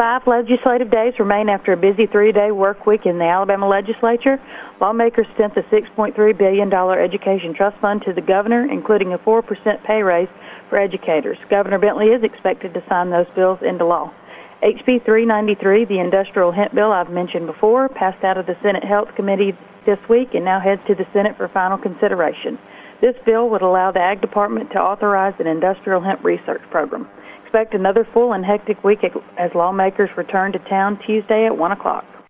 5 legislative days remain after a busy 3-day work week in the Alabama legislature. Lawmakers sent the $6.3 billion education trust fund to the governor, including a 4% pay raise for educators. Governor Bentley is expected to sign those bills into law. HB 393, the industrial hemp bill I've mentioned before, passed out of the Senate Health Committee this week and now heads to the Senate for final consideration. This bill would allow the Ag Department to authorize an industrial hemp research program. Expect another full and hectic week as lawmakers return to town Tuesday at 1 o'clock.